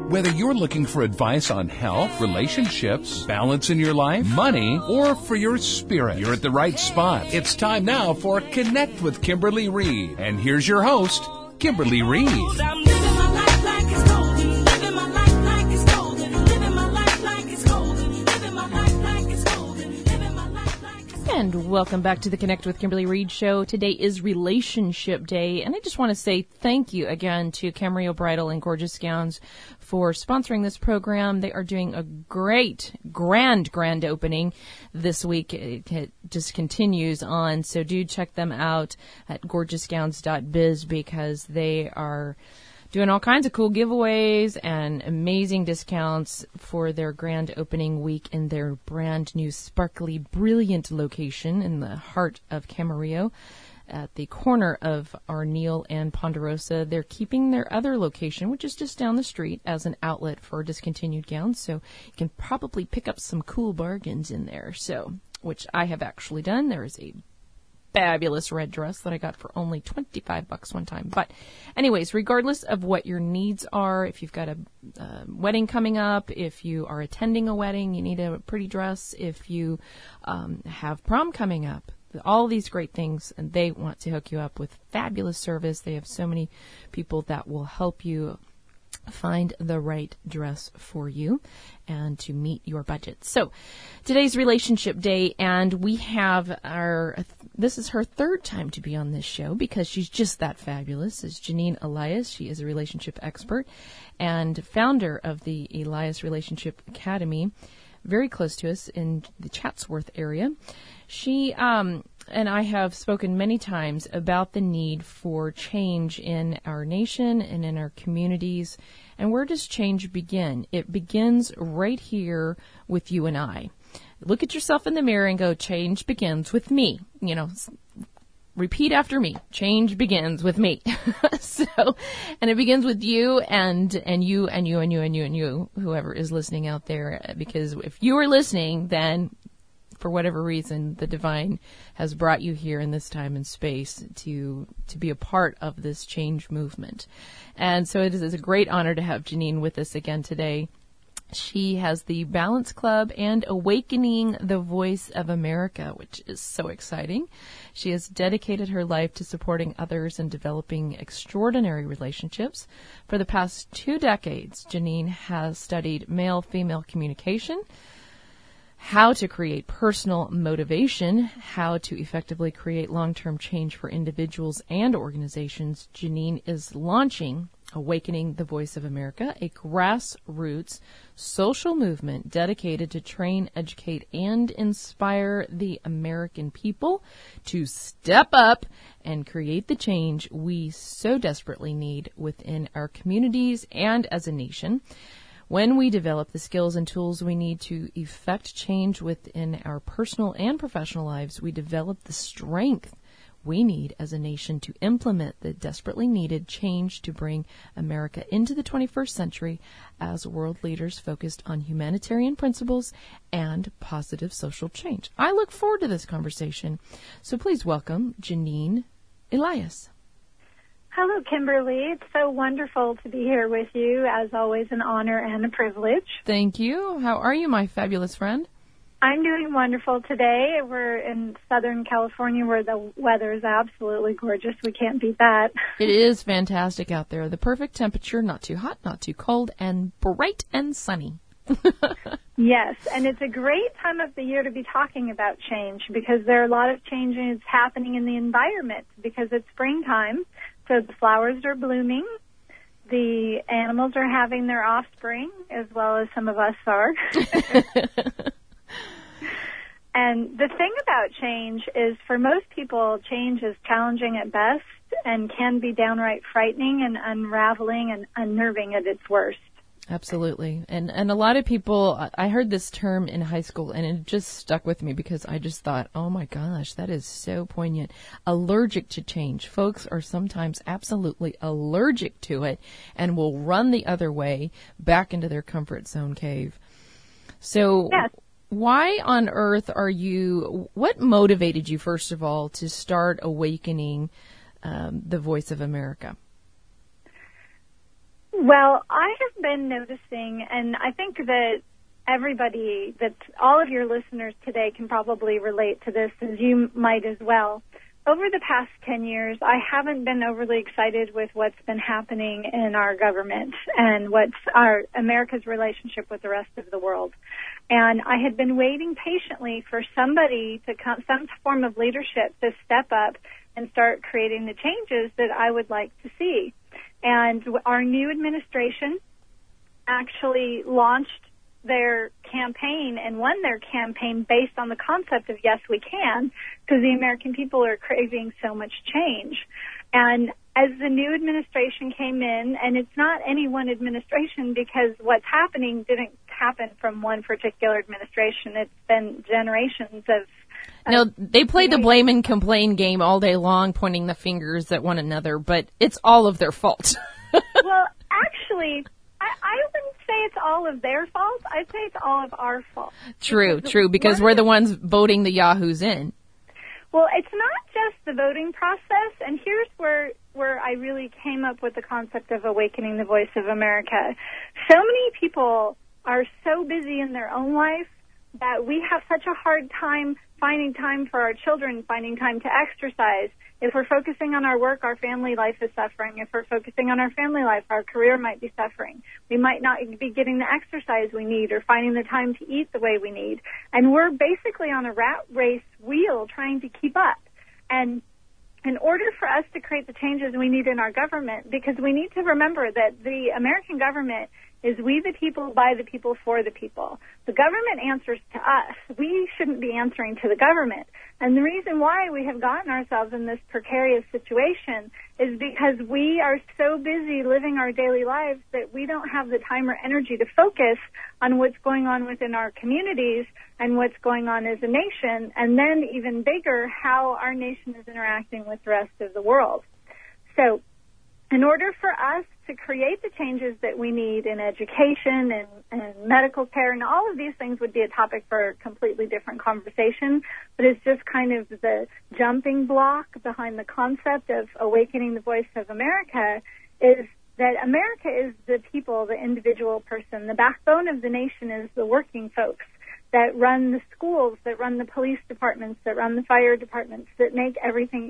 Whether you're looking for advice on health, relationships, balance in your life, money, or for your spirit, you're at the right spot. It's time now for Connect with Kimberly Reed. And here's your host, Kimberly Reed. And welcome back to the Connect with Kimberly Reed show. Today is Relationship Day, and I just want to say thank you again to Camarillo Bridal and Gorgeous Gowns for sponsoring this program. They are doing a great, grand opening this week. It just continues on, so do check them out at gorgeousgowns.biz because they are doing all kinds of cool giveaways and amazing discounts for their grand opening week in their brand new sparkly, brilliant location in the heart of Camarillo at the corner of Arneal and Ponderosa. They're keeping their other location, which is just down the street, as an outlet for discontinued gowns, so you can probably pick up some cool bargains in there, so which I have actually done. There is a fabulous red dress that I got for only $25 one time. But anyways, regardless of what your needs are, if you've got a wedding coming up, if you are attending a wedding, you need a pretty dress, if you have prom coming up, all these great things, and they want to hook you up with fabulous service. They have so many people that will help you find the right dress for you and to meet your budget. So today's Relationship Day, and we have this is her third time to be on this show because she's just that fabulous, is Janine Elias. She is a relationship expert and founder of the Elias Relationship Academy, very close to us in the Chatsworth area. She and I have spoken many times about the need for change in our nation and in our communities. And where does change begin? It begins right here with you and I. Look at yourself in the mirror and go, change begins with me. You know, repeat after me. Change begins with me. And it begins with you and you and you and you and you and you, whoever is listening out there. Because if you are listening, then for whatever reason, the divine has brought you here in this time and space to be a part of this change movement. And so it is a great honor to have Janine with us again today. She has the Balance Club and Awakening the Voice of America, which is so exciting. She has dedicated her life to supporting others and developing extraordinary relationships. For the past 2 decades, Janine has studied male-female communication, how to create personal motivation, how to effectively create long-term change for individuals and organizations. Janine is launching Awakening the Voice of America, a grassroots social movement dedicated to train, educate, and inspire the American people to step up and create the change we so desperately need within our communities and as a nation. When we develop the skills and tools we need to effect change within our personal and professional lives, we develop the strength we need as a nation to implement the desperately needed change to bring America into the 21st century as world leaders focused on humanitarian principles and positive social change. I look forward to this conversation. So please welcome Janine Elias. Hello, Kimberly. It's so wonderful to be here with you. As always, an honor and a privilege. Thank you. How are you, my fabulous friend? I'm doing wonderful today. We're in Southern California where the weather is absolutely gorgeous. We can't beat that. It is fantastic out there. The perfect temperature, not too hot, not too cold, and bright and sunny. Yes, and it's a great time of the year to be talking about change because there are a lot of changes happening in the environment because it's springtime. So the flowers are blooming, the animals are having their offspring, as well as some of us are. And the thing about change is for most people, change is challenging at best and can be downright frightening and unraveling and unnerving at its worst. Absolutely. And a lot of people, I heard this term in high school and it just stuck with me because I just thought, oh my gosh, that is so poignant. Allergic to change. Folks are sometimes absolutely allergic to it and will run the other way back into their comfort zone cave. So yes. Why on earth what motivated you, first of all, to start Awakening the Voice of America? Well, I have been noticing, and I think that all of your listeners today can probably relate to this, as you might as well. Over the past 10 years, I haven't been overly excited with what's been happening in our government and what's America's relationship with the rest of the world. And I had been waiting patiently for somebody to come, some form of leadership to step up and start creating the changes that I would like to see. And our new administration actually launched their campaign and won their campaign based on the concept of yes, we can, because the American people are craving so much change. And as the new administration came in, and it's not any one administration because what's happening didn't happen from one particular administration. It's been generations of... No, they play the blame and complain game all day long, pointing the fingers at one another, but it's all of their fault. Well, actually, I wouldn't say it's all of their fault. I'd say it's all of our fault. True, because we're the ones voting the yahoos in. Well, it's not just the voting process, and here's where I really came up with the concept of awakening the voice of America. So many people are so busy in their own life that we have such a hard time finding time for our children, finding time to exercise. If we're focusing on our work, our family life is suffering. If we're focusing on our family life, our career might be suffering. We might not be getting the exercise we need or finding the time to eat the way we need. And we're basically on a rat race wheel trying to keep up. And in order for us to create the changes we need in our government, because we need to remember that the American government is we the people, by the people, for the people. The government answers to us. We shouldn't be answering to the government. And the reason why we have gotten ourselves in this precarious situation is because we are so busy living our daily lives that we don't have the time or energy to focus on what's going on within our communities and what's going on as a nation, and then even bigger, how our nation is interacting with the rest of the world. So in order for us to create the changes that we need in education and medical care, and all of these things would be a topic for a completely different conversation, but it's just kind of the jumping block behind the concept of awakening the voice of America, is that America is the people, the individual person. The backbone of the nation is the working folks that run the schools, that run the police departments, that run the fire departments, that make everything,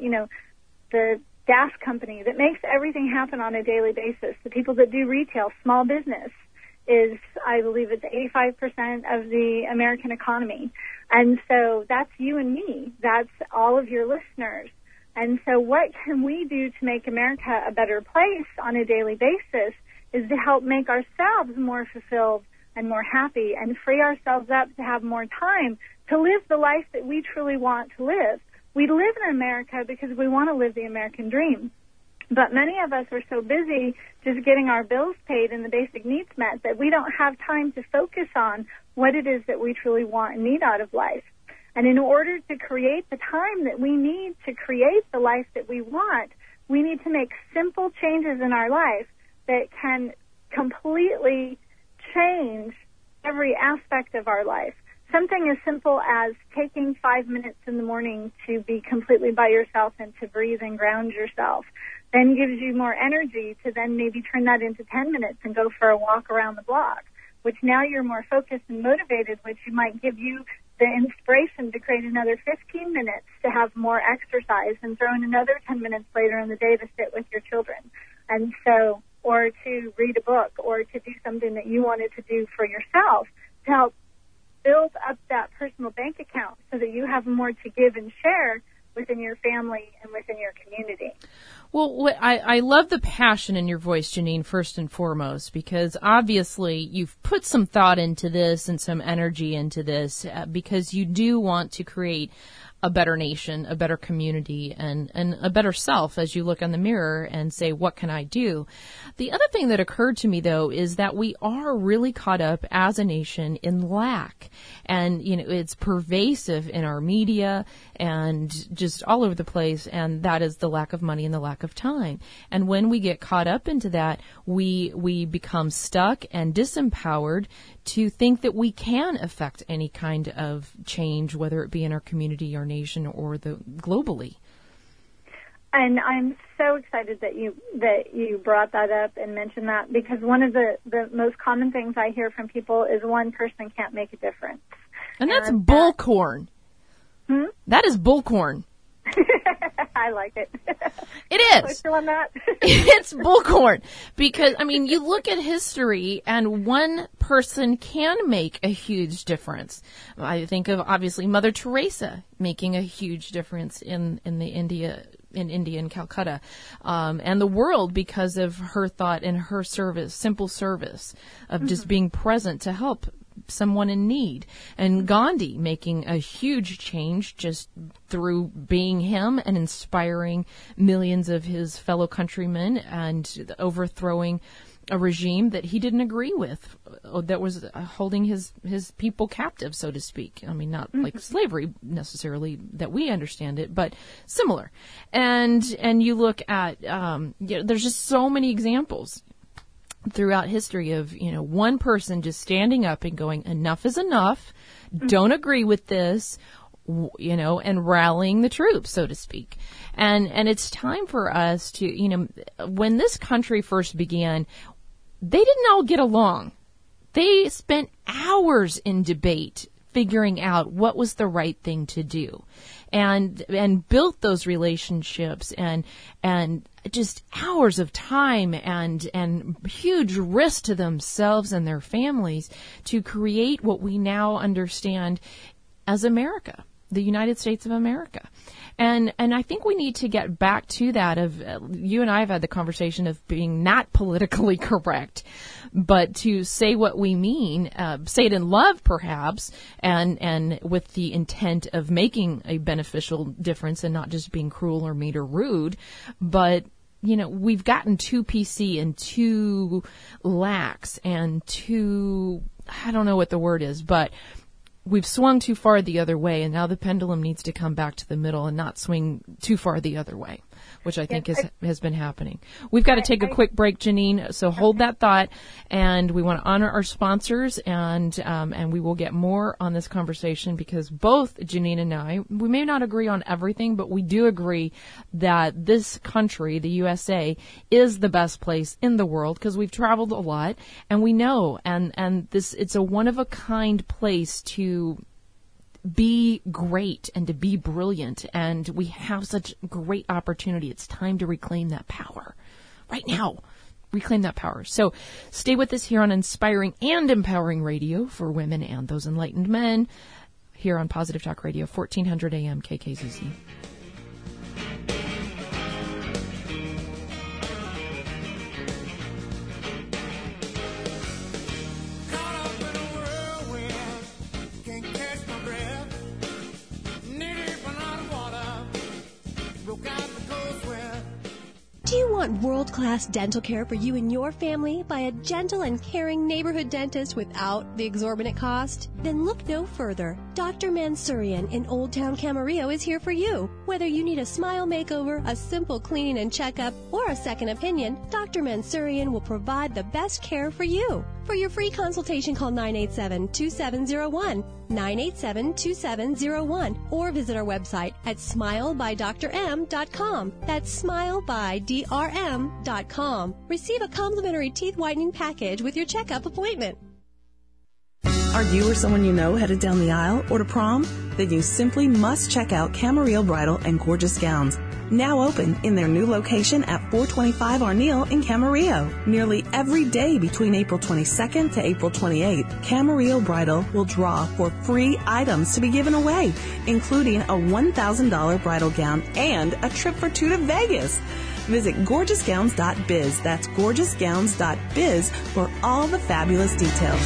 the gas company that makes everything happen on a daily basis. The people that do retail, small business is, I believe it's 85% of the American economy. And so that's you and me. That's all of your listeners. And so what can we do to make America a better place on a daily basis is to help make ourselves more fulfilled and more happy and free ourselves up to have more time to live the life that we truly want to live. We live in America because we want to live the American dream. But many of us are so busy just getting our bills paid and the basic needs met that we don't have time to focus on what it is that we truly want and need out of life. And in order to create the time that we need to create the life that we want, we need to make simple changes in our life that can completely change every aspect of our life. Something as simple as taking 5 minutes in the morning to be completely by yourself and to breathe and ground yourself then gives you more energy to then maybe turn that into 10 minutes and go for a walk around the block, which now you're more focused and motivated, which might give you the inspiration to create another 15 minutes to have more exercise and throw in another 10 minutes later in the day to sit with your children. And so, or to read a book or to do something that you wanted to do for yourself to help build up that personal bank account so that you have more to give and share within your family and within your community. Well, I love the passion in your voice, Janine, first and foremost, because obviously you've put some thought into this and some energy into this because you do want to create a better nation, a better community, and a better self as you look in the mirror and say, what can I do? The other thing that occurred to me, though, is that we are really caught up as a nation in lack. And, it's pervasive in our media and just all over the place. And that is the lack of money and the lack of time. And when we get caught up into that, we become stuck and disempowered to think that we can affect any kind of change, whether it be in our community, our nation, or globally. And I'm so excited that you brought that up and mentioned that, because one of the most common things I hear from people is one person can't make a difference. And that's bullcorn. That is bullcorn. I like it. It is. So on that. It's bullcorn. Because, I mean, you look at history and one person can make a huge difference. I think of, obviously, Mother Teresa making a huge difference in India and Calcutta, and the world, because of her thought and her service, simple service of just being present to help someone in need. And Gandhi making a huge change just through being him and inspiring millions of his fellow countrymen and overthrowing a regime that he didn't agree with, that was holding his people captive, so to speak. I mean, not like slavery necessarily that we understand it, but similar. And you look at, there's just so many examples throughout history of, one person just standing up and going, enough is enough, don't agree with this, and rallying the troops, so to speak. And it's time for us to, when this country first began, they didn't all get along. They spent hours in debate figuring out what was the right thing to do, and built those relationships and just hours of time and huge risk to themselves and their families to create what we now understand as America, the United States of America. And I think we need to get back to that of, you and I have had the conversation of being not politically correct, but to say what we mean, say it in love perhaps, and with the intent of making a beneficial difference and not just being cruel or mean or rude. But, we've gotten too PC and too lax and too, I don't know what the word is, but we've swung too far the other way, and now the pendulum needs to come back to the middle and not swing too far the other way, which I think has been happening. We've got to take a quick break, Janine, so hold that thought, and we want to honor our sponsors, and we will get more on this conversation, because both Janine and I, we may not agree on everything, but we do agree that this country, the USA, is the best place in the world, because we've traveled a lot, and we know, and it's a one-of-a-kind place to be great and to be brilliant, and we have such great opportunity. It's time to reclaim that power right now. Reclaim that power. So stay with us here on Inspiring and Empowering Radio for women and those enlightened men, here on Positive Talk Radio, 1400 AM KKZZ. Do you want world-class dental care for you and your family by a gentle and caring neighborhood dentist without the exorbitant cost? Then look no further. Dr. Mansourian in Old Town Camarillo is here for you. Whether you need a smile makeover, a simple cleaning and checkup, or a second opinion, Dr. Mansourian will provide the best care for you. For your free consultation, call 987-2701, 987-2701, or visit our website at smilebydrm.com. That's smilebydrm.com. Receive a complimentary teeth whitening package with your checkup appointment. Are you or someone you know headed down the aisle or to prom? Then you simply must check out Camarillo Bridal and Gorgeous Gowns. Now open in their new location at 425 Arneal in Camarillo. Nearly every day between April 22nd to April 28th, Camarillo Bridal will draw for free items to be given away, including a $1,000 bridal gown and a trip for two to Vegas. Visit gorgeousgowns.biz. That's gorgeousgowns.biz for all the fabulous details.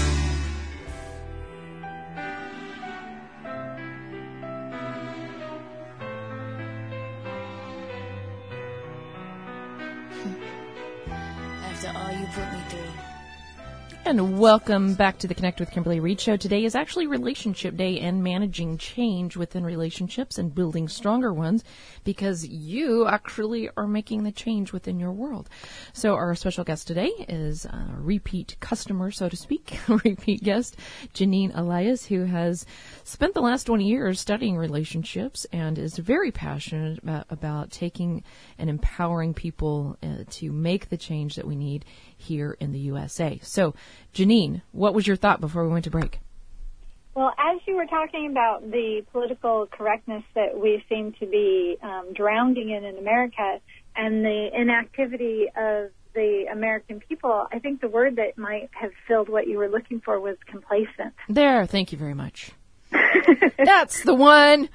And welcome back to the Connect with Kimberly Reed show. Today is actually Relationship Day and managing change within relationships and building stronger ones, because you actually are making the change within your world. So our special guest today is a repeat customer, so to speak, repeat guest, Janine Elias, who has spent the last 20 years studying relationships and is very passionate about taking and empowering people to make the change that we need here in the USA. So, Janine, what was your thought before we went to break? Well, as you were talking about the political correctness that we seem to be drowning in America and the inactivity of the American people, I think the word that might have filled what you were looking for was complacent. There, thank you very much. That's the one.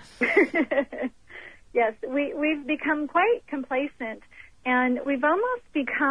Yes, we've become quite complacent, and we've almost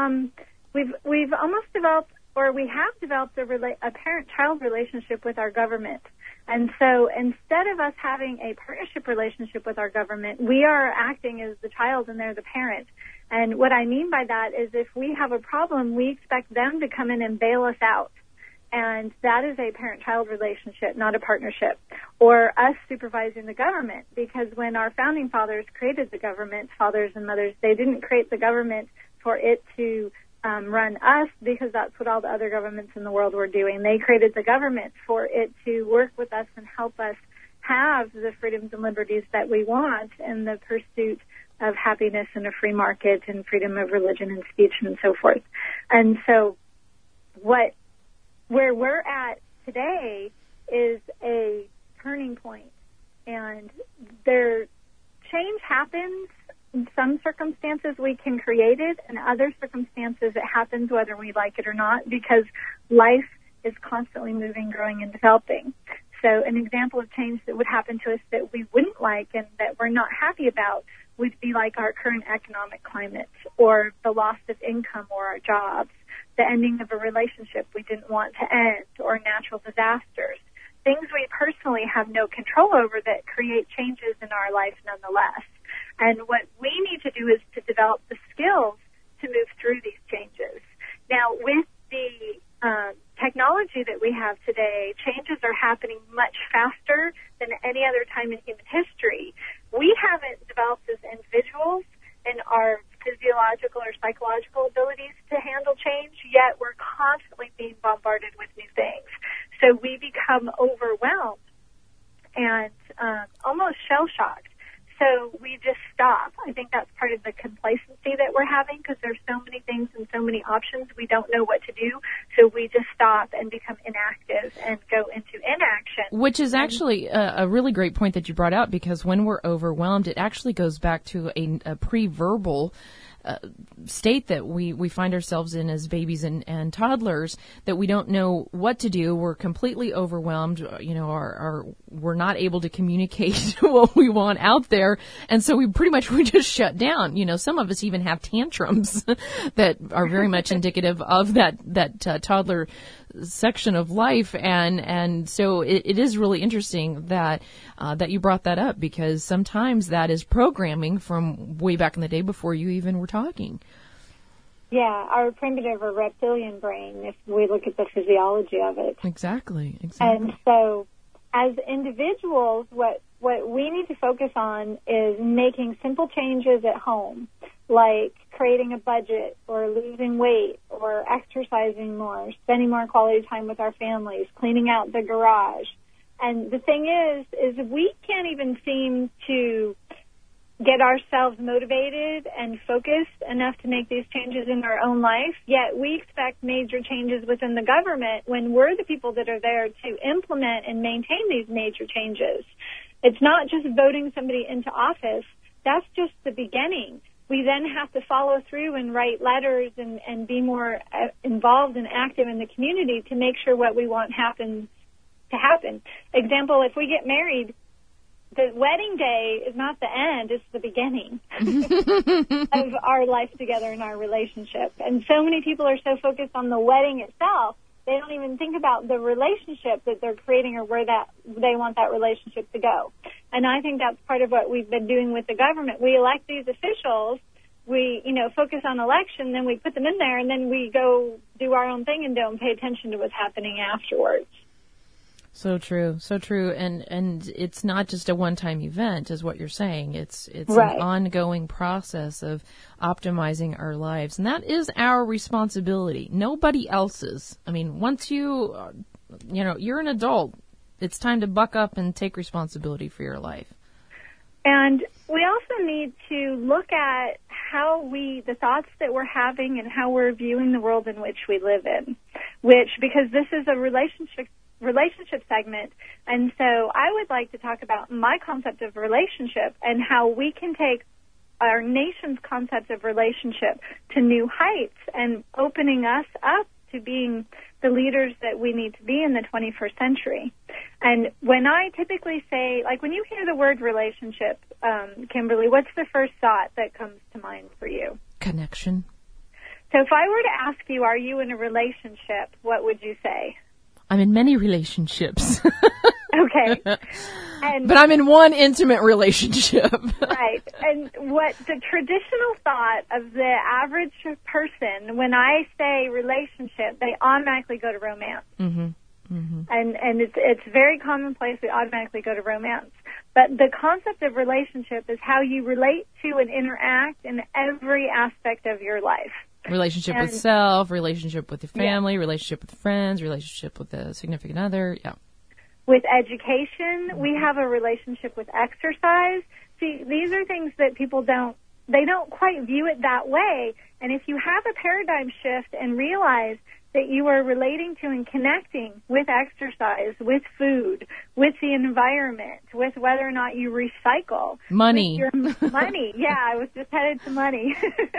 developed, or we have developed a parent-child relationship with our government. And so instead of us having a partnership relationship with our government, we are acting as the child and they're the parent. And what I mean by that is if we have a problem, we expect them to come in and bail us out. And that is a parent-child relationship, not a partnership. Or us supervising the government, because when our founding fathers created the government, fathers and mothers, they didn't create the government for it to run us, because that's what all the other governments in the world were doing. They created the government for it to work with us and help us have the freedoms and liberties that we want in the pursuit of happiness and a free market and freedom of religion and speech and so forth. And so where we're at today is a turning point, and change happens. In some circumstances, we can create it. In other circumstances, it happens whether we like it or not, because life is constantly moving, growing, and developing. So an example of change that would happen to us that we wouldn't like and that we're not happy about would be like our current economic climate, or the loss of income or our jobs, the ending of a relationship we didn't want to end, or natural disasters. Things we personally have no control over that create changes in our life nonetheless. And what we need to do is to develop the skills to move through these changes. Now, with the technology that we have today, changes are happening much faster than any other time in human history. We haven't developed as individuals in our physiological or psychological abilities to handle change, yet we're constantly being bombarded with new things. So we become overwhelmed and almost shell-shocked. So we just stop. I think that's part of the complacency that we're having, because there's so many things and so many options, we don't know what to do. So we just stop and become inactive and go into inaction. Which is actually a really great point that you brought out, because when we're overwhelmed, it actually goes back to a pre-verbal state that we find ourselves in as babies and toddlers, that we don't know what to do. We're completely overwhelmed. You know, we're not able to communicate what we want out there. And so we just shut down. You know, some of us even have tantrums that are very much indicative of that toddler section of life. And so it is really interesting that you brought that up, because sometimes that is programming from way back in the day before you even were talking. Yeah, our primitive or reptilian brain, if we look at the physiology of it. Exactly. And so as individuals, what we need to focus on is making simple changes at home, like creating a budget or losing weight or exercising more, spending more quality time with our families, cleaning out the garage. And the thing is we can't even seem to get ourselves motivated and focused enough to make these changes in our own life, yet we expect major changes within the government when we're the people that are there to implement and maintain these major changes. It's not just voting somebody into office. That's just the beginning. We then have to follow through and write letters and be more involved and active in the community to make sure what we want to happen. Example, if we get married, the wedding day is not the end, it's the beginning of our life together and our relationship. And so many people are so focused on the wedding itself, they don't even think about the relationship that they're creating or where that they want that relationship to go. And I think that's part of what we've been doing with the government. We elect these officials we, focus on election, then we put them in there, and then we go do our own thing and don't pay attention to what's happening afterwards. So true, so true. And it's not just a one-time event, is what you're saying. It's right. An ongoing process of optimizing our lives. And that is our responsibility, nobody else's. I mean, once you're an adult, it's time to buck up and take responsibility for your life. And we also need to look at the thoughts that we're having and how we're viewing the world in which we live in, because this is a relationship segment. And so I would like to talk about my concept of relationship and how we can take our nation's concept of relationship to new heights and opening us up to being the leaders that we need to be in the 21st century. And when I typically say, like when you hear the word relationship, Kimberly, what's the first thought that comes to mind for you? Connection. So if I were to ask you, are you in a relationship, what would you say? I'm in many relationships. Okay. But I'm in one intimate relationship. Right. And what the traditional thought of the average person, when I say relationship, they automatically go to romance. Mm-hmm. Mm-hmm. And it's very commonplace. We automatically go to romance. But the concept of relationship is how you relate to and interact in every aspect of your life. Relationship with self, relationship with your family, relationship with friends, relationship with a significant other. Yeah. With education, we have a relationship with exercise. See, these are things that people don't quite view it that way. And if you have a paradigm shift and realize that you are relating to and connecting with exercise, with food, with the environment, with whether or not you recycle. Money. Your money. Yeah, I was just headed to money.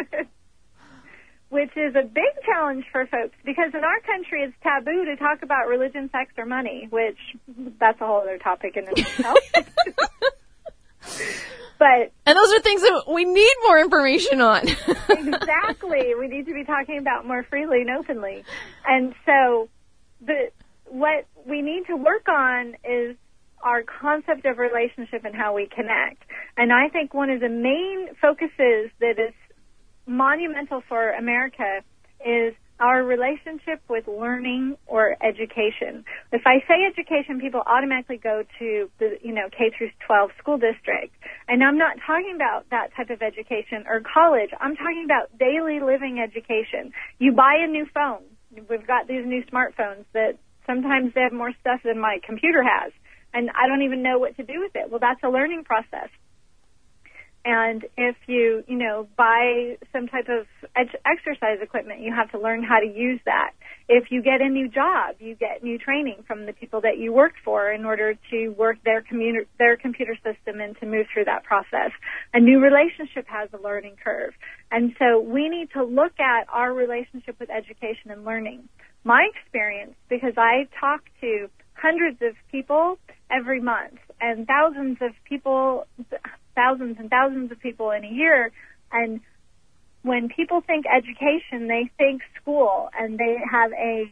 Which is a big challenge for folks because in our country it's taboo to talk about religion, sex, or money, which that's a whole other topic in itself. And those are things that we need more information on. Exactly. We need to be talking about more freely and openly. And so what we need to work on is our concept of relationship and how we connect. And I think one of the main focuses that is monumental for America is our relationship with learning or education. If I say education, people automatically go to the, K through 12 school district. And I'm not talking about that type of education or college. I'm talking about daily living education. You buy a new phone. We've got these new smartphones that sometimes they have more stuff than my computer has. And I don't even know what to do with it. Well, that's a learning process. And if you, buy some type of exercise equipment, you have to learn how to use that. If you get a new job, you get new training from the people that you work for in order to work their computer system and to move through that process. A new relationship has a learning curve. And so we need to look at our relationship with education and learning. My experience, because I talk to hundreds of people every month and thousands and thousands of people in a year, and when people think education, they think school, and they have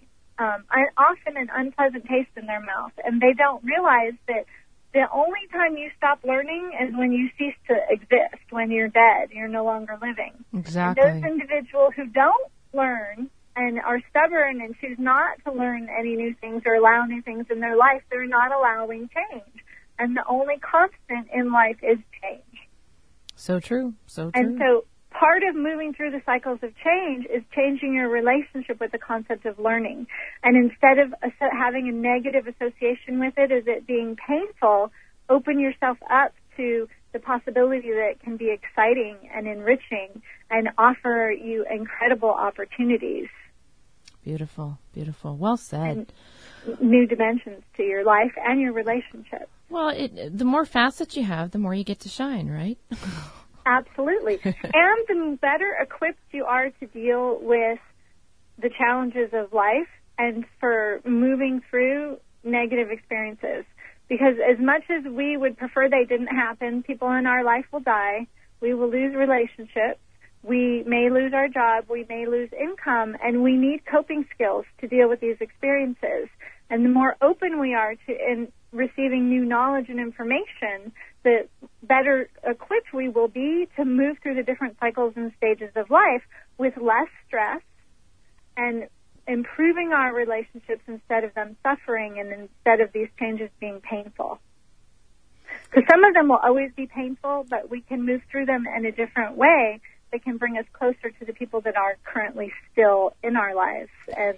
often an unpleasant taste in their mouth, and they don't realize that the only time you stop learning is when you cease to exist, when you're dead, you're no longer living. Exactly. And those individuals who don't learn and are stubborn and choose not to learn any new things or allow new things in their life, they're not allowing change. And the only constant in life is change. So true. So true. And so part of moving through the cycles of change is changing your relationship with the concept of learning. And instead of having a negative association with it, as it being painful, open yourself up to the possibility that it can be exciting and enriching and offer you incredible opportunities. Beautiful, beautiful. Well said. And new dimensions to your life and your relationship. Well, the more facets you have, the more you get to shine, right? Absolutely. And the better equipped you are to deal with the challenges of life and for moving through negative experiences. Because as much as we would prefer they didn't happen, people in our life will die, we will lose relationships, we may lose our job, we may lose income, and we need coping skills to deal with these experiences. And the more open we are to receiving new knowledge and information, the better equipped we will be to move through the different cycles and stages of life with less stress and improving our relationships instead of them suffering and instead of these changes being painful. Because some of them will always be painful, but we can move through them in a different way that can bring us closer to the people that are currently still in our lives and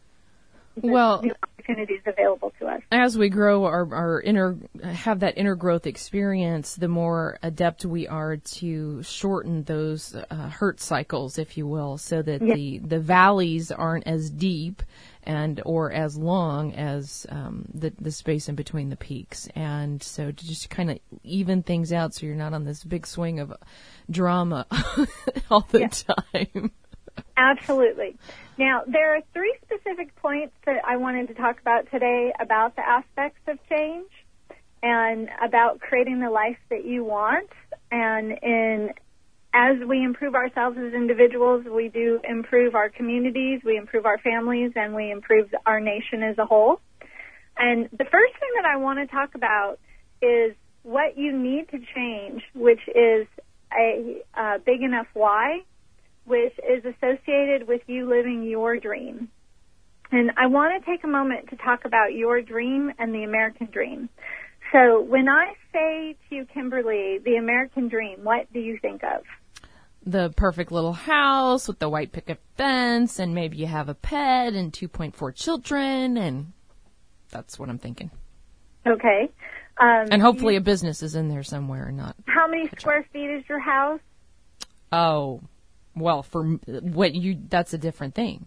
the new opportunities available to us. As we grow have that inner growth experience, the more adept we are to shorten those hurt cycles, if you will, so that the valleys aren't as deep or as long as the space in between the peaks. And so to just kind of even things out so you're not on this big swing of drama all the time. Absolutely. Now, there are 3 specific points that I wanted to talk about today about the aspects of change and about creating the life that you want. And as we improve ourselves as individuals, we do improve our communities, we improve our families, and we improve our nation as a whole. And the first thing that I want to talk about is what you need to change, which is a big enough why, which is associated with you living your dream. And I want to take a moment to talk about your dream and the American dream. So when I say to you, Kimberly, the American dream, what do you think of? The perfect little house with the white picket fence, and maybe you have a pet and 2.4 children, and that's what I'm thinking. Okay. And hopefully a business is in there somewhere, not. How many square feet is your house? Oh, well, that's a different thing.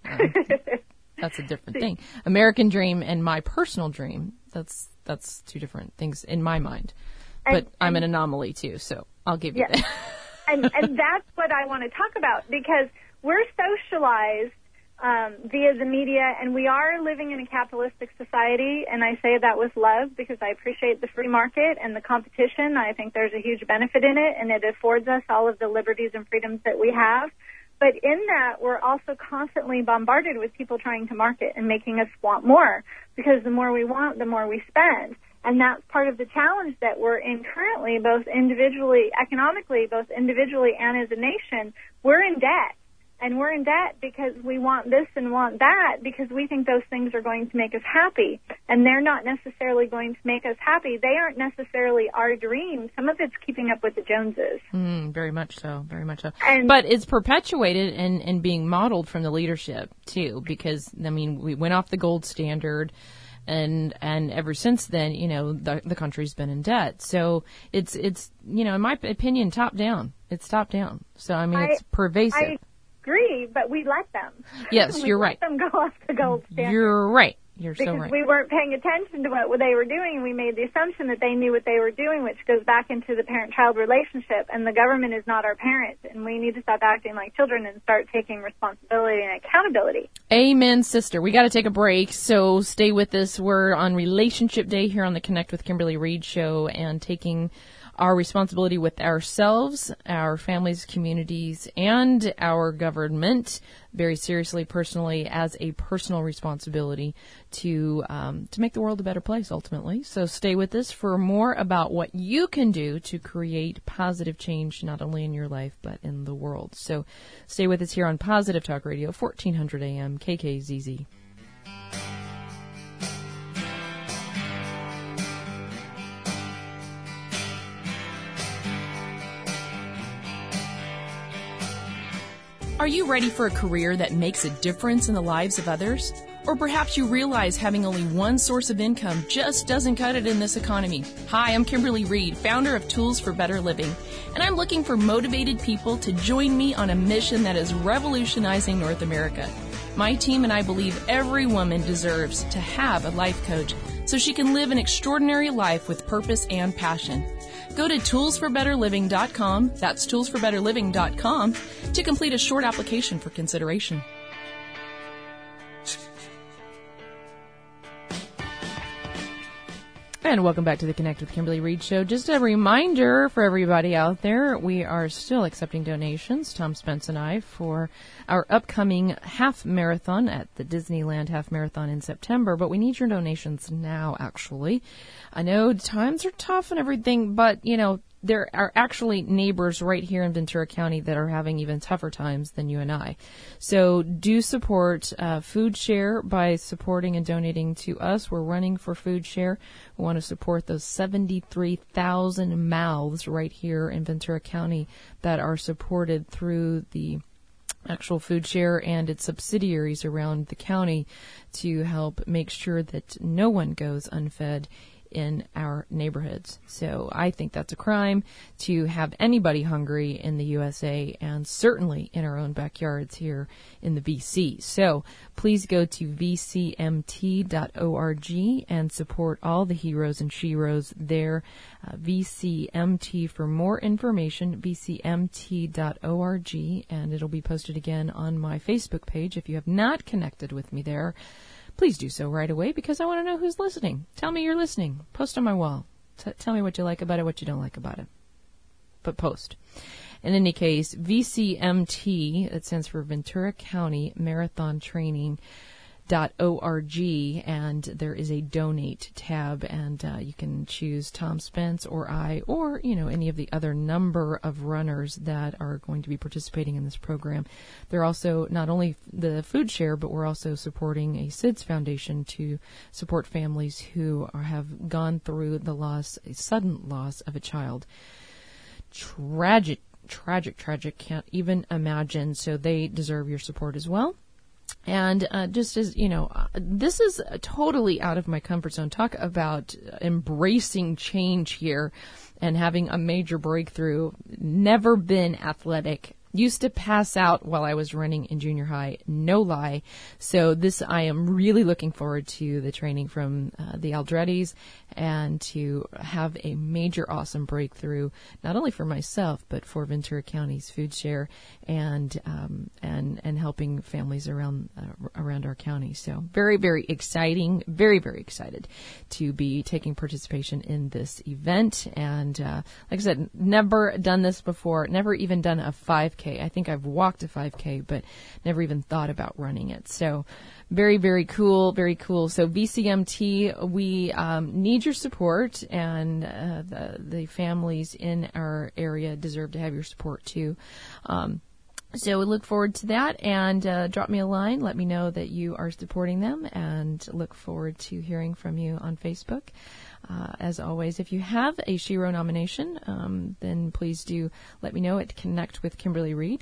That's a different thing. American dream and my personal dream, that's 2 different things in my mind. But I'm an anomaly too, so I'll give you that. and that's what I want to talk about, because we're socialized via the media, and we are living in a capitalistic society, and I say that with love because I appreciate the free market and the competition. I think there's a huge benefit in it, and it affords us all of the liberties and freedoms that we have. But in that, we're also constantly bombarded with people trying to market and making us want more, because the more we want, the more we spend. And that's part of the challenge that we're in currently, both individually, economically, both individually and as a nation. We're in debt. And we're in debt because we want this and want that, because we think those things are going to make us happy. And they're not necessarily going to make us happy. They aren't necessarily our dream. Some of it's keeping up with the Joneses. Very much so, very much so. And but it's perpetuated and being modeled from the leadership, too, because, I mean, we went off the gold standard. And ever since then, the country's been in debt. So it's in my opinion, top down. It's top down. So, I mean, it's pervasive. I agree, but we let them. Yes, you're right. We let them go off the gold standard. You're right. You're so right. Because we weren't paying attention to what they were doing, and we made the assumption that they knew what they were doing, which goes back into the parent-child relationship. And the government is not our parent, and we need to stop acting like children and start taking responsibility and accountability. Amen, sister. We got to take a break, so stay with us. We're on Relationship Day here on the Connect with Kimberly Reed show, and taking our responsibility with ourselves, our families, communities, and our government very seriously, personally, as a personal responsibility to make the world a better place, ultimately. So stay with us for more about what you can do to create positive change, not only in your life, but in the world. So stay with us here on Positive Talk Radio, 1400 AM, KKZZ. Are you ready for a career that makes a difference in the lives of others? Or perhaps you realize having only one source of income just doesn't cut it in this economy. Hi, I'm Kimberly Reed, founder of Tools for Better Living, and I'm looking for motivated people to join me on a mission that is revolutionizing North America. My team and I believe every woman deserves to have a life coach so she can live an extraordinary life with purpose and passion. Go to toolsforbetterliving.com, that's toolsforbetterliving.com, to complete a short application for consideration. And welcome back to the Connect with Kimberly Reed show. Just a reminder for everybody out there, we are still accepting donations, Tom Spence and I, for our upcoming half marathon at the Disneyland Half Marathon in September. But we need your donations now, actually. I know times are tough and everything, but, you know, there are actually neighbors right here in Ventura County that are having even tougher times than you and I. So do support Food Share by supporting and donating to us. We're running for Food Share. We want to support those 73,000 mouths right here in Ventura County that are supported through the actual Food Share and its subsidiaries around the county to help make sure that no one goes unfed in our neighborhoods. So I think that's a crime to have anybody hungry in the USA and certainly in our own backyards here in the BC. So please go to vcmt.org and support all the heroes and sheroes there. VCMT for more information, vcmt.org, and it'll be posted again on my Facebook page. If you have not connected with me there, please do so right away because I want to know who's listening. Tell me you're listening. Post on my wall. Tell me what you like about it, what you don't like about it. But post. In any case, VCMT, it stands for Ventura County Marathon Training.org, and there is a donate tab, and you can choose Tom Spence or I, or, you know, any of the other number of runners that are going to be participating in this program. They're also not only the Food Share, but we're also supporting a SIDS Foundation to support families who have gone through the loss, a sudden loss of a child. Tragic. Can't even imagine. So they deserve your support as well. And just as, you know, this is totally out of my comfort zone. Talk about embracing change here and having a major breakthrough. Never been athletic. Used to pass out while I was running in junior high, no lie. So this, I am really looking forward to the training from the Aldrettis and to have a major awesome breakthrough, not only for myself, but for Ventura County's Food Share and helping families around our county. So very, very exciting, very, very excited to be taking participation in this event. And like I said, never done this before, never even done a 5K. I think I've walked a 5K, but never even thought about running it. So very, very cool, very cool. So VCMT, we need your support, and the families in our area deserve to have your support too. So we look forward to that, and drop me a line. Let me know that you are supporting them, and look forward to hearing from you on Facebook. As always, if you have a Shero nomination, then please do let me know at Connect with Kimberly Reed,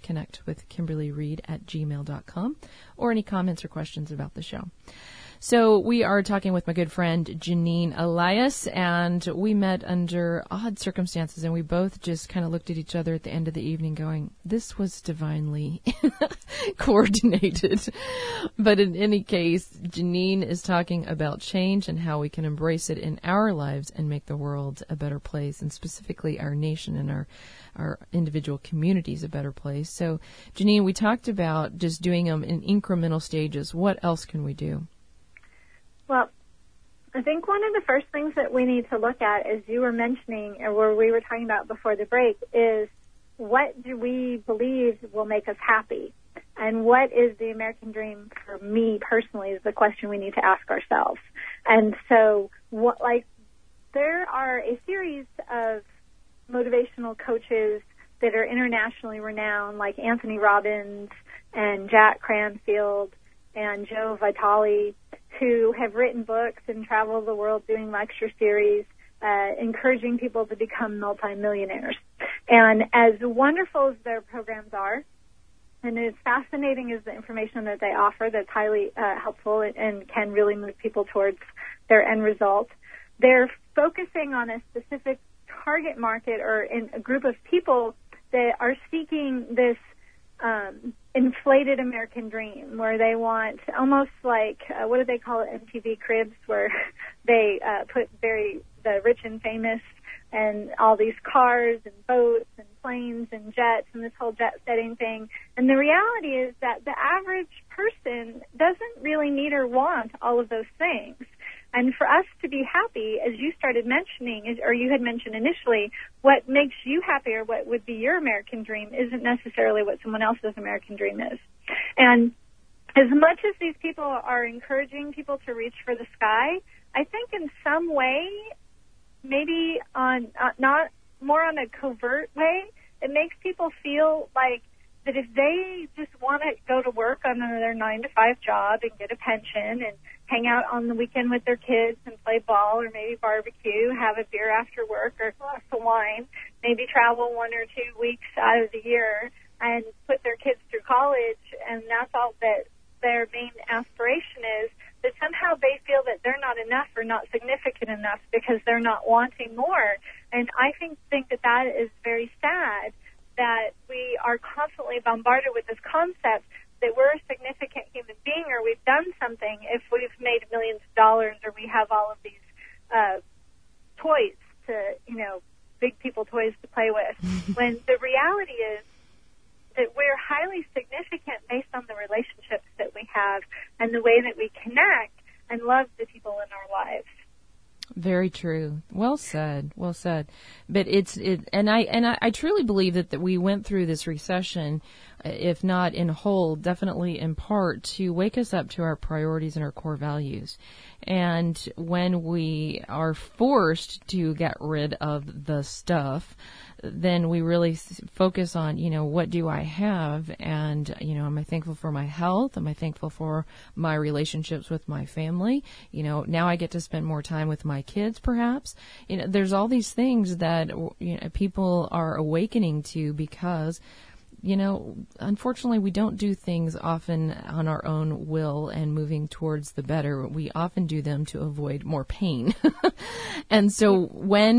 connectwithkimberlyreed@gmail.com, or any comments or questions about the show. So we are talking with my good friend Janine Elias, and we met under odd circumstances, and we both just kind of looked at each other at the end of the evening going, this was divinely coordinated. But in any case, Janine is talking about change and how we can embrace it in our lives and make the world a better place, and specifically our nation and our individual communities a better place. So, Janine, we talked about just doing them in incremental stages. What else can we do? Well, I think one of the first things that we need to look at, as you were mentioning, or where we were talking about before the break, is what do we believe will make us happy? And what is the American dream for me personally is the question we need to ask ourselves. And so, there are a series of motivational coaches that are internationally renowned, like Anthony Robbins and Jack Cranfield and Joe Vitale, who have written books and traveled the world doing lecture series, encouraging people to become multimillionaires. And as wonderful as their programs are, and as fascinating as the information that they offer that's highly helpful and can really move people towards their end result, they're focusing on a specific target market or in a group of people that are seeking this inflated American dream, where they want almost like, what do they call it, MTV Cribs, where they put the rich and famous and all these cars and boats and planes and jets and this whole jet setting thing. And the reality is that the average person doesn't really need or want all of those things. And for us to be happy, as you started mentioning, or you had mentioned initially, what makes you happy or what would be your American dream isn't necessarily what someone else's American dream is. And as much as these people are encouraging people to reach for the sky, I think in some way, maybe on not more on a covert way, it makes people feel like that if they just want to go to work on their 9-to-5 job and get a pension and hang out on the weekend with their kids and play ball or maybe barbecue, have a beer after work or a glass of wine, maybe travel 1 or 2 weeks out of the year and put their kids through college, and that's all that their main aspiration is, that somehow they feel that they're not enough or not significant enough because they're not wanting more. And I think that that is very sad, that we are constantly bombarded with this concept that we're a significant human being or we've done something if we've made millions of dollars or we have all of these toys to, big people toys to play with. When the reality is that we're highly significant based on the relationships that we have and the way that we connect and love the people in our lives. Very true. Well said. Well said. But I truly believe that we went through this recession, if not in whole, definitely in part, to wake us up to our priorities and our core values. And when we are forced to get rid of the stuff, then we really focus on, what do I have? And, am I thankful for my health? Am I thankful for my relationships with my family? Now I get to spend more time with my kids, perhaps. There's all these things that, people are awakening to because, unfortunately, we don't do things often on our own will and moving towards the better. We often do them to avoid more pain. And so when,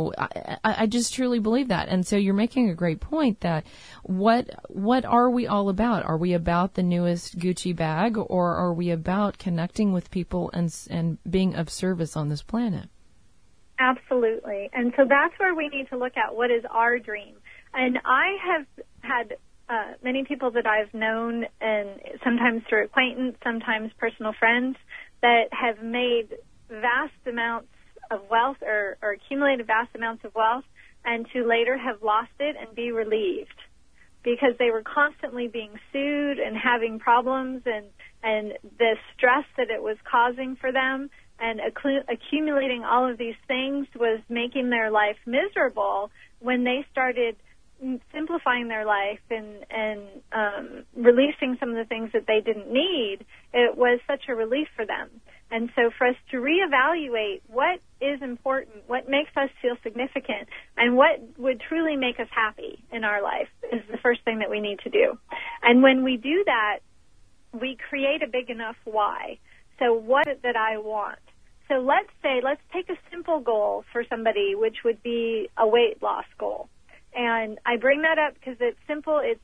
I just truly believe that. And so you're making a great point that what are we all about? Are we about the newest Gucci bag, or are we about connecting with people and being of service on this planet? Absolutely. And so that's where we need to look at what is our dream. And I have had many people that I've known, and sometimes through acquaintance, sometimes personal friends, that have made vast amounts of wealth or accumulated vast amounts of wealth, and to later have lost it and be relieved because they were constantly being sued and having problems, and the stress that it was causing for them and accumulating all of these things was making their life miserable. When they started simplifying their life and releasing some of the things that they didn't need, it was such a relief for them. And so for us to reevaluate what is important, what makes us feel significant, and what would truly make us happy in our life is the first thing that we need to do. And when we do that, we create a big enough why. So what is it that I want? So let's take a simple goal for somebody, which would be a weight loss goal. And I bring that up because it's simple. It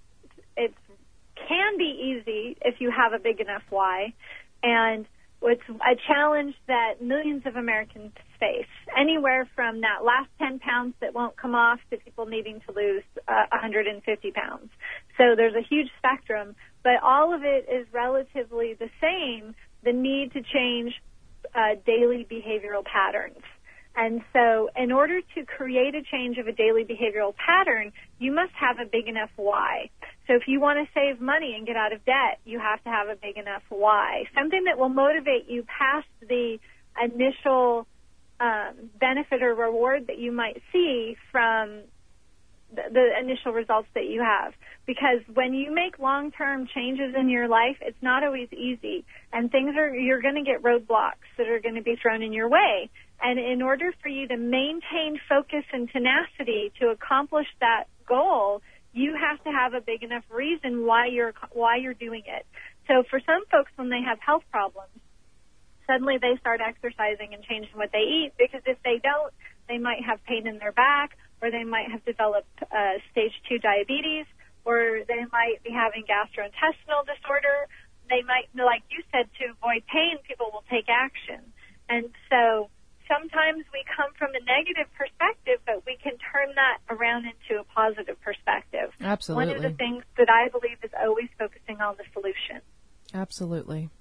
can be easy if you have a big enough why. And it's a challenge that millions of Americans face, anywhere from that last 10 pounds that won't come off to people needing to lose 150 pounds. So there's a huge spectrum, but all of it is relatively the same, the need to change daily behavioral patterns. And so in order to create a change of a daily behavioral pattern, you must have a big enough why. So if you want to save money and get out of debt, you have to have a big enough why. Something that will motivate you past the initial benefit or reward that you might see from the initial results that you have. Because when you make long-term changes in your life, it's not always easy. And you're going to get roadblocks that are going to be thrown in your way. And in order for you to maintain focus and tenacity to accomplish that goal, you have to have a big enough reason why you're doing it. So for some folks, when they have health problems, suddenly they start exercising and changing what they eat, because if they don't, they might have pain in their back, or they might have developed stage 2 diabetes, or they might be having gastrointestinal disorder. They might, like you said, to avoid pain, people will take action. And so sometimes we come from a negative perspective, but we can turn that around into a positive perspective. Absolutely. One of the things that I believe is always focusing on the solution. Absolutely.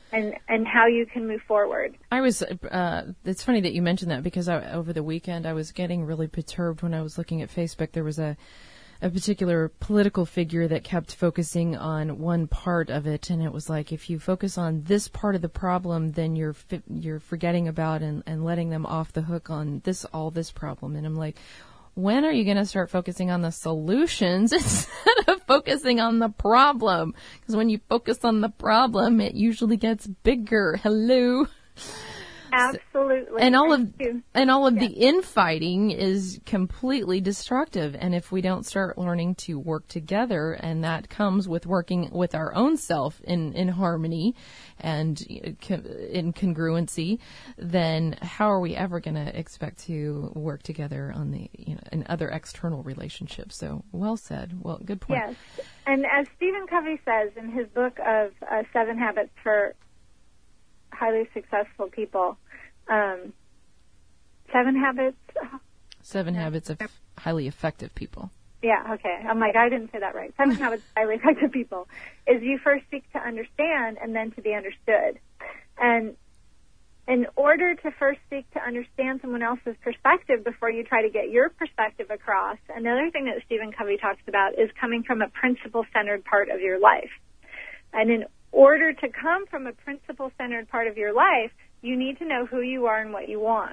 and how you can move forward. It's funny that you mentioned that, because over the weekend I was getting really perturbed when I was looking at Facebook. There was a particular political figure that kept focusing on one part of it, and it was like, if you focus on this part of the problem, then you're forgetting about and letting them off the hook on all this problem. And I'm like, when are you going to start focusing on the solutions instead of focusing on the problem? Because when you focus on the problem, it usually gets bigger. Hello. Absolutely. And all of the infighting is completely destructive. And if we don't start learning to work together, and that comes with working with our own self in harmony and in congruency, then how are we ever going to expect to work together on in other external relationships? So well said. Well, good point. Yes. And as Stephen Covey says in his book of 7 Habits for Highly Successful People, 7 Habits? 7 Habits of Highly Effective People. Yeah, okay. I'm like, I didn't say that right. 7 Habits of Highly Effective People is you first seek to understand and then to be understood. And in order to first seek to understand someone else's perspective before you try to get your perspective across, another thing that Stephen Covey talks about is coming from a principle-centered part of your life. And in order to come from a principle-centered part of your life, you need to know who you are and what you want,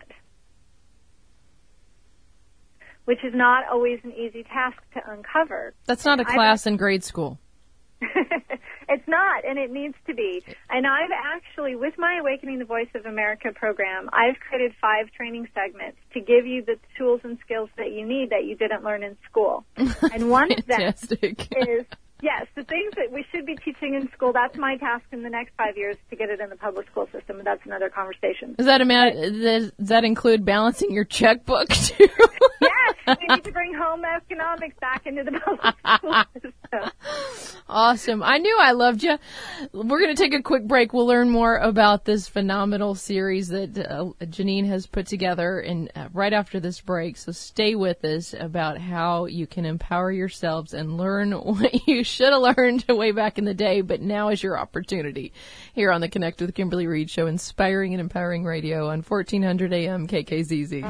which is not always an easy task to uncover. That's not a class in grade school. It's not, and it needs to be. And I've actually, with my Awakening the Voice of America program, I've created 5 training segments to give you the tools and skills that you need that you didn't learn in school. And one of them is, yes, the things that we should be teaching in school. That's my task in the next 5 years, to get it in the public school system, and that's another conversation. Does that include balancing your checkbook too? Yes, we need to bring home economics back into the public school system. Awesome. I knew I loved you. We're going to take a quick break. We'll learn more about this phenomenal series that Janine has put together right after this break. So stay with us about how you can empower yourselves and learn what you should have learned way back in the day, but now is your opportunity. Here on the Connect with Kimberly Reed Show, inspiring and empowering radio on 1400 AM KKZZ.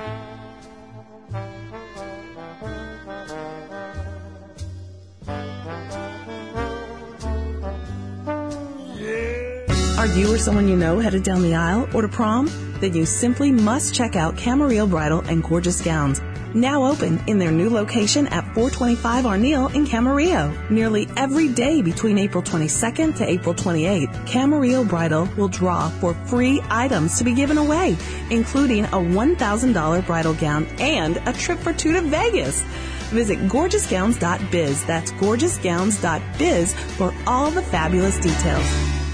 Are you or someone you know headed down the aisle or to prom? Then you simply must check out Camarillo Bridal and Gorgeous Gowns. Now open in their new location at 425 Arneal in Camarillo. Nearly every day between April 22nd to April 28th, Camarillo Bridal will draw for free items to be given away, including a $1,000 bridal gown and a trip for 2 to Vegas. Visit gorgeousgowns.biz. That's gorgeousgowns.biz for all the fabulous details.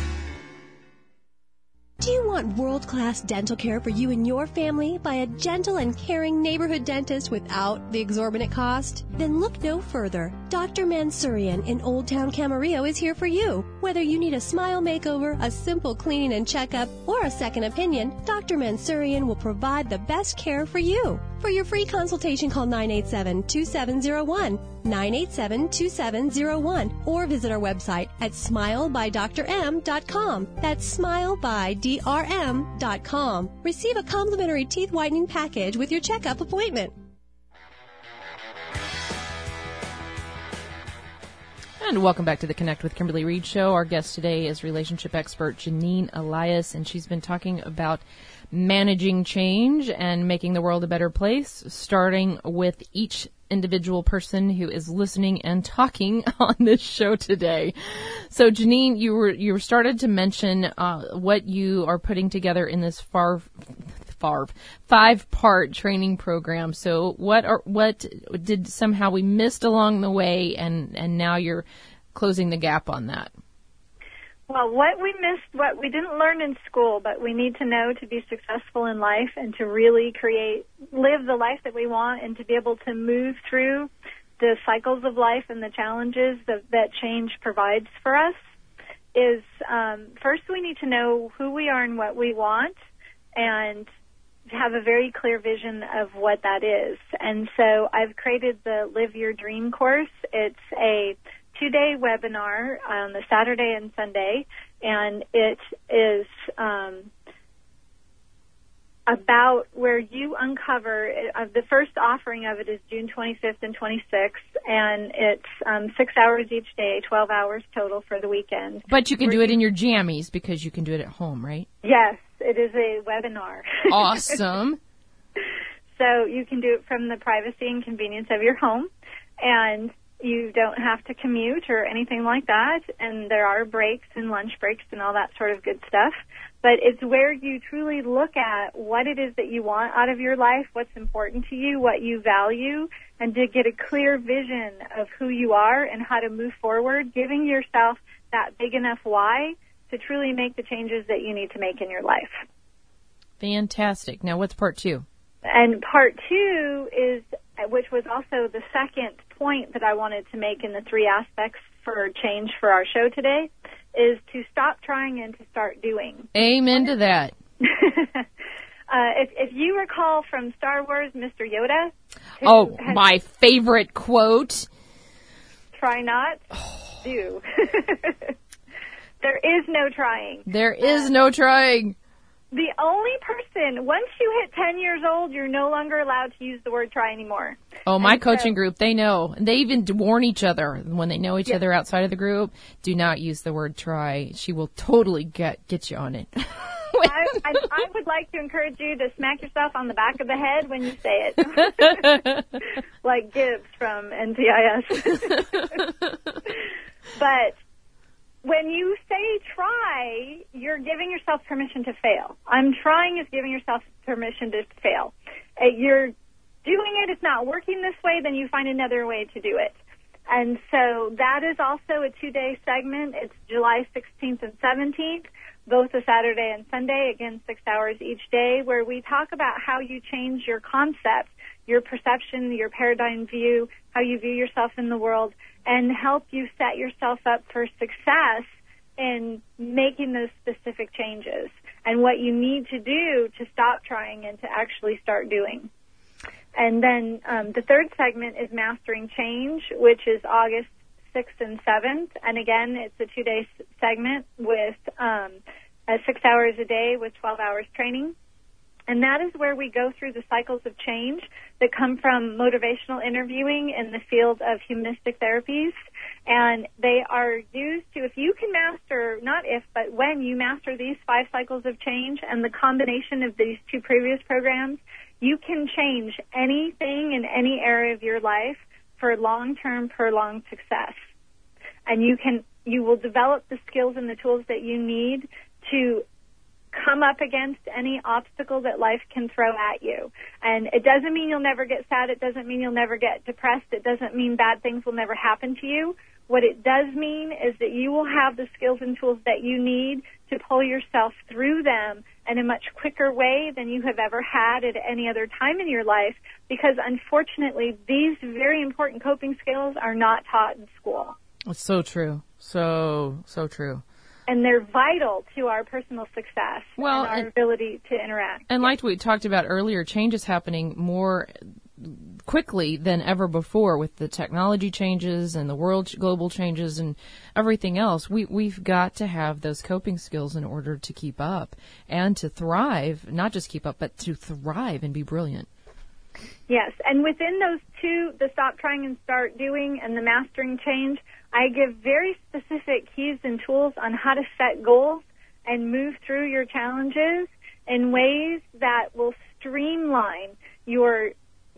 Do you want world-class dental care for you and your family by a gentle and caring neighborhood dentist without the exorbitant cost? Then look no further. Dr. Mansourian in Old Town Camarillo is here for you. Whether you need a smile makeover, a simple cleaning and checkup, or a second opinion, Dr. Mansourian will provide the best care for you. For your free consultation, call 987-2701, 987-2701, or visit our website at smilebydrm.com. That's smilebydrm.com. Receive a complimentary teeth whitening package with your checkup appointment. And welcome back to the Connect with Kimberly Reed Show. Our guest today is relationship expert Janine Elias, and she's been talking about managing change and making the world a better place, starting with each individual person who is listening and talking on this show today. So, Janine, you were started to mention what you are putting together in this 5-part training program. So, what did somehow we missed along the way, and now you're closing the gap on that? Well, what we missed, what we didn't learn in school, but we need to know to be successful in life and to really live the life that we want, and to be able to move through the cycles of life and the challenges that change provides for us, is first we need to know who we are and what we want, and have a very clear vision of what that is. And so I've created the Live Your Dream course. It's a 2-day webinar on the Saturday and Sunday. and it is about where you uncover, the first offering of it is June 25th and 26th, and it's 6 hours each day, 12 hours total for the weekend. But you can do it in your jammies because you can do it at home, right? Yes, it is a webinar. Awesome. So you can do it from the privacy and convenience of your home, and you don't have to commute or anything like that, and there are breaks and lunch breaks and all that sort of good stuff. But it's where you truly look at what it is that you want out of your life, what's important to you, what you value, and to get a clear vision of who you are and how to move forward, giving yourself that big enough why to truly make the changes that you need to make in your life. Fantastic. Now, what's part 2? And part 2 is, which was also the second point that I wanted to make in the 3 aspects for change for our show today, is to stop trying and to start doing. Amen to that. If you recall from Star Wars, Mr. Yoda. Oh, my favorite quote. Try not, do. There is no trying. There is no trying. The only person, once you hit 10 years old, you're no longer allowed to use the word try anymore. Oh, my coaching group, they know. They even warn each other when they know each other outside of the group. Do not use the word try. She will totally get you on it. I would like to encourage you to smack yourself on the back of the head when you say it. Like Gibbs from NCIS. But when you say try, you're giving yourself permission to fail. I'm trying is giving yourself permission to fail. You're doing it, it's not working this way, then you find another way to do it. And so that is also a 2-day segment. It's July 16th and 17th, both a Saturday and Sunday, again, 6 hours each day, where we talk about how you change your concept, your perception, your paradigm view, how you view yourself in the world, and help you set yourself up for success in making those specific changes and what you need to do to stop trying and to actually start doing. And then the third segment is Mastering Change, which is August 6th and 7th. And again, it's a 2-day segment with 6 hours a day with 12 hours training. And that is where we go through the cycles of change that come from motivational interviewing in the field of humanistic therapies. And they are used to, if you can master, not if, but when you master these 5 cycles of change and the combination of these 2 previous programs, you can change anything in any area of your life for long-term, prolonged success. And you will develop the skills and the tools that you need to come up against any obstacle that life can throw at you. And it doesn't mean you'll never get sad. It doesn't mean you'll never get depressed. It doesn't mean bad things will never happen to you. What it does mean is that you will have the skills and tools that you need to pull yourself through them in a much quicker way than you have ever had at any other time in your life, because unfortunately these very important coping skills are not taught in school. It's so true. So true. And they're vital to our personal success and our ability to interact. And like we talked about earlier, change is happening more quickly than ever before with the technology changes and the global changes and everything else. We've got to have those coping skills in order to keep up and to thrive, not just keep up, but to thrive and be brilliant. Yes, and within those 2, the Stop Trying and Start Doing and the Mastering Change, I give very specific keys and tools on how to set goals and move through your challenges in ways that will streamline your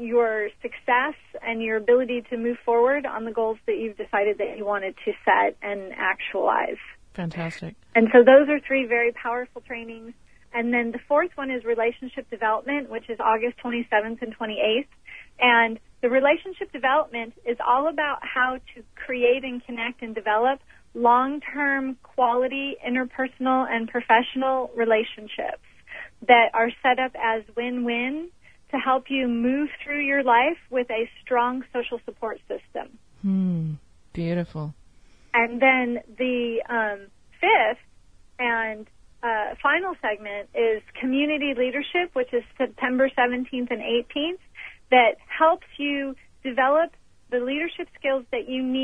success and your ability to move forward on the goals that you've decided that you wanted to set and actualize. Fantastic. And so those are 3 very powerful trainings. And then the 4th one is Relationship Development, which is August 27th and 28th. And the relationship development is all about how to create and connect and develop long-term quality interpersonal and professional relationships that are set up as win-win to help you move through your life with a strong social support system. Beautiful. And then the 5th and final segment is Community Leadership, which is September 17th and 18th, that helps you develop the leadership skills that you need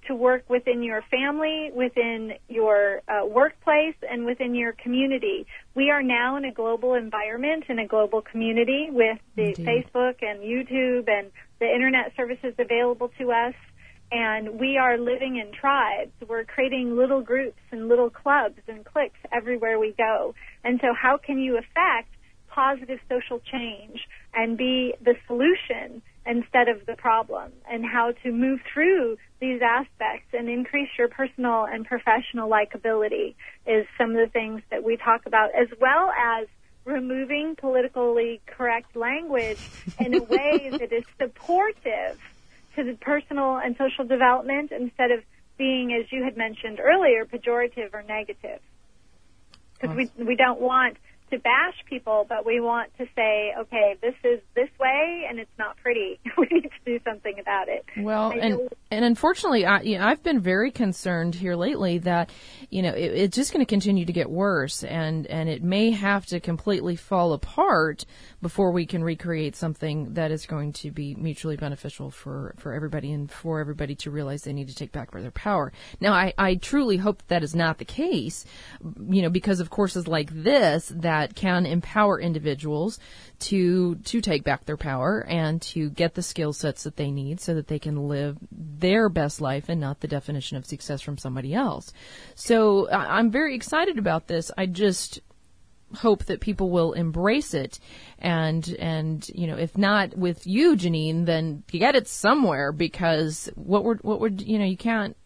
to work within your family, within your workplace, and within your community. We are now in a global environment, in a global community with the Indeed. Facebook and YouTube and the internet services available to us. And we are living in tribes. We're creating little groups and little clubs and cliques everywhere we go. And so how can you affect positive social change and be the solution instead of the problem, and how to move through these aspects and increase your personal and professional likability is some of the things that we talk about, as well as removing politically correct language in a way that is supportive to the personal and social development instead of being, as you had mentioned earlier, pejorative or negative. Because we don't want to bash people, but we want to say, okay, this is this way, and it's not pretty. We need to do something about it. Well, and unfortunately, I've been very concerned here lately that, it's just going to continue to get worse, and it may have to completely fall apart before we can recreate something that is going to be mutually beneficial for everybody, and for everybody to realize they need to take back their power. Now, I truly hope that is not the case, because of courses like this that can empower individuals to take back their power and to get the skill sets that they need so that they can live their best life and not the definition of success from somebody else. So I'm very excited about this. I just hope that people will embrace it, and if not with you, Janine, then get it somewhere, because you can't.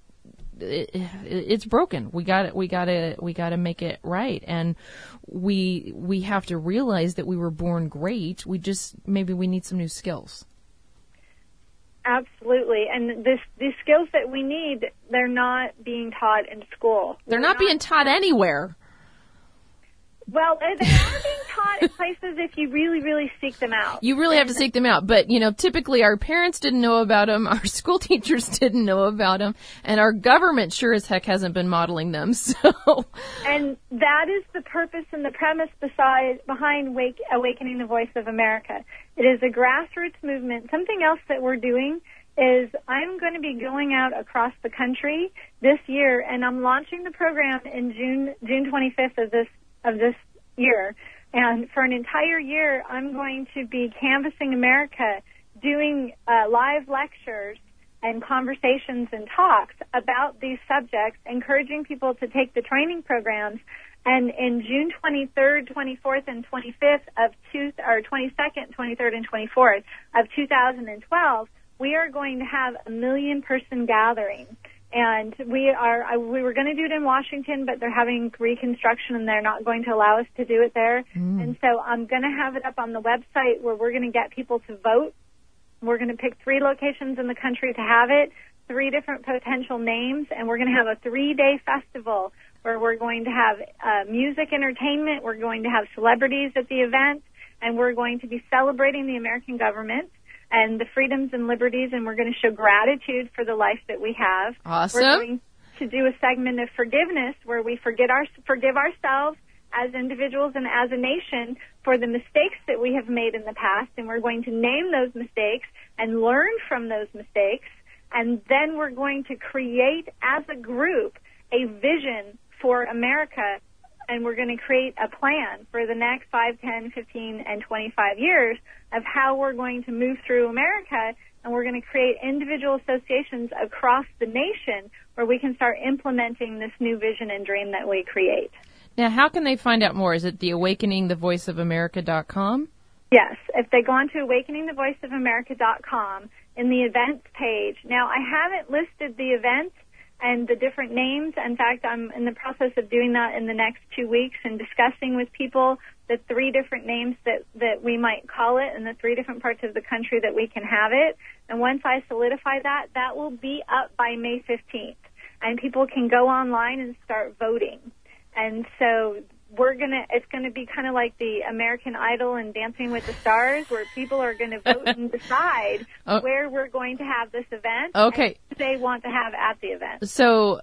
It's broken. We got to make it right, and we have to realize that we were born great. Maybe we need some new skills. Absolutely, and these skills that we need, they're not being taught in school. They're not being taught anywhere. Well, they're not being taught in places if you really, really seek them out. You really have to seek them out. But, typically our parents didn't know about them, our school teachers didn't know about them, and our government sure as heck hasn't been modeling them. So, and that is the purpose and the premise behind Awakening the Voice of America. It is a grassroots movement. Something else that we're doing is I'm going to be going out across the country this year, and I'm launching the program in June 25th of this year. And for an entire year, I'm going to be canvassing America, doing live lectures and conversations and talks about these subjects, encouraging people to take the training programs. And in June 23rd, 24th, and 25th of 22nd, 23rd, and 24th of 2012, we are going to have a 1 million-person gathering. And we were going to do it in Washington, but they're having reconstruction and they're not going to allow us to do it there. And so I'm going to have it up on the website where we're going to get people to vote. We're going to pick 3 locations in the country to have it, 3 different potential names, and we're going to have a 3-day festival where we're going to have music entertainment, we're going to have celebrities at the event, and we're going to be celebrating the American government and the freedoms and liberties, and we're going to show gratitude for the life that we have. Awesome. We're going to do a segment of forgiveness where we forgive ourselves as individuals and as a nation for the mistakes that we have made in the past, and we're going to name those mistakes and learn from those mistakes, and then we're going to create as a group a vision for America, and we're going to create a plan for the next 5, 10, 15, and 25 years of how we're going to move through America, and we're going to create individual associations across the nation where we can start implementing this new vision and dream that we create. Now, how can they find out more? Is it the awakeningthevoiceofamerica.com? Yes. If they go on to awakeningthevoiceofamerica.com in the events page. Now, I haven't listed the events and the different names. In fact, I'm in the process of doing that in the next 2 weeks and discussing with people the 3 different names that we might call it and the 3 different parts of the country that we can have it. And once I solidify that will be up by May 15th. And people can go online and start voting. And so it's going to be kind of like the American Idol and Dancing with the Stars, where people are going to vote and decide where we're going to have this event. Okay. And they want to have at the event. So,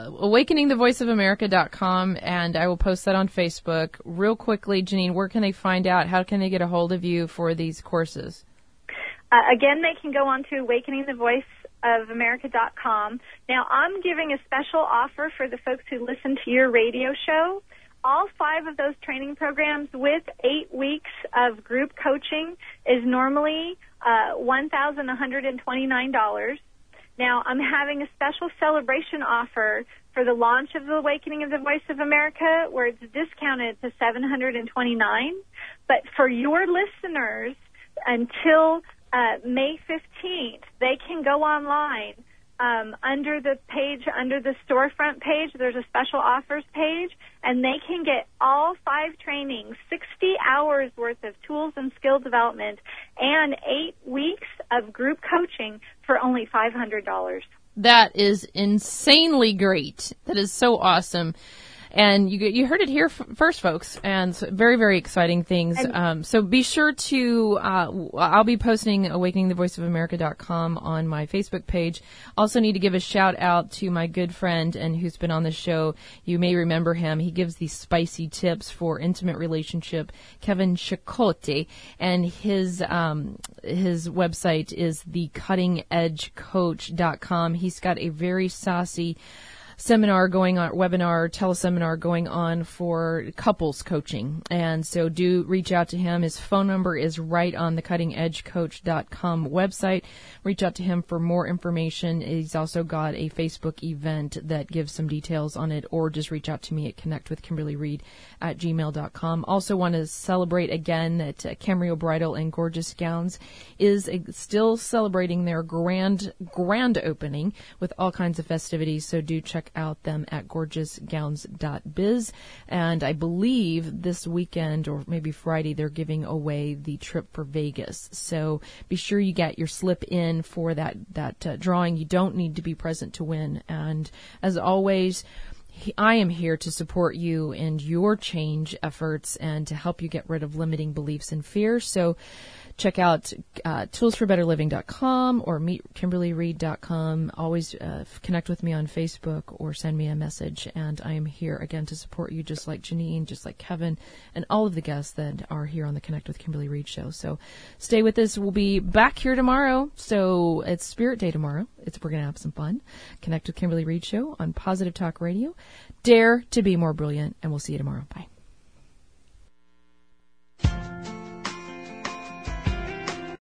awakeningthevoiceofamerica.com, and I will post that on Facebook. Real quickly, Janine, where can they find out? How can they get a hold of you for these courses? Again, they can go on to voiceofamerica.com. Now, I'm giving a special offer for the folks who listen to your radio show. All 5 of those training programs with 8 weeks of group coaching is normally $1,129. Now, I'm having a special celebration offer for the launch of the Awakening of the Voice of America, where it's discounted to $729. But for your listeners, until May 15th, they can go online under the storefront page. There's a special offers page, and they can get all 5 trainings, 60 hours worth of tools and skill development, and 8 weeks of group coaching for only $500. That is insanely great. That is so awesome. And you heard it here first, folks, and very, very exciting things. So be sure to, I'll be posting awakeningthevoiceofamerica.com on my Facebook page. Also need to give a shout out to my good friend and who's been on the show. You may remember him. He gives these spicy tips for intimate relationship, Kevin Chicote, and his website is thecuttingedgecoach.com. He's got a very saucy teleseminar going on for couples coaching. And so do reach out to him. His phone number is right on the cuttingedgecoach.com website. Reach out to him for more information. He's also got a Facebook event that gives some details on it, or just reach out to me at connectwithkimberlyreed@gmail.com. Also want to celebrate again that Camrio Bridal and Gorgeous Gowns is still celebrating their grand opening with all kinds of festivities. So do check out them at gorgeousgowns.biz. And I believe this weekend or maybe Friday they're giving away the trip for Vegas. So be sure you get your slip in for that drawing. You don't need to be present to win. And as always, I am here to support you in your change efforts and to help you get rid of limiting beliefs and fears. So check out toolsforbetterliving.com or meetkimberlyreed.com. Always connect with me on Facebook or send me a message. And I am here again to support you, just like Janine, just like Kevin, and all of the guests that are here on the Connect with Kimberly Reed show. So stay with us. We'll be back here tomorrow. So it's Spirit Day tomorrow. We're going to have some fun. Connect with Kimberly Reed show on Positive Talk Radio. Dare to be more brilliant, and we'll see you tomorrow. Bye.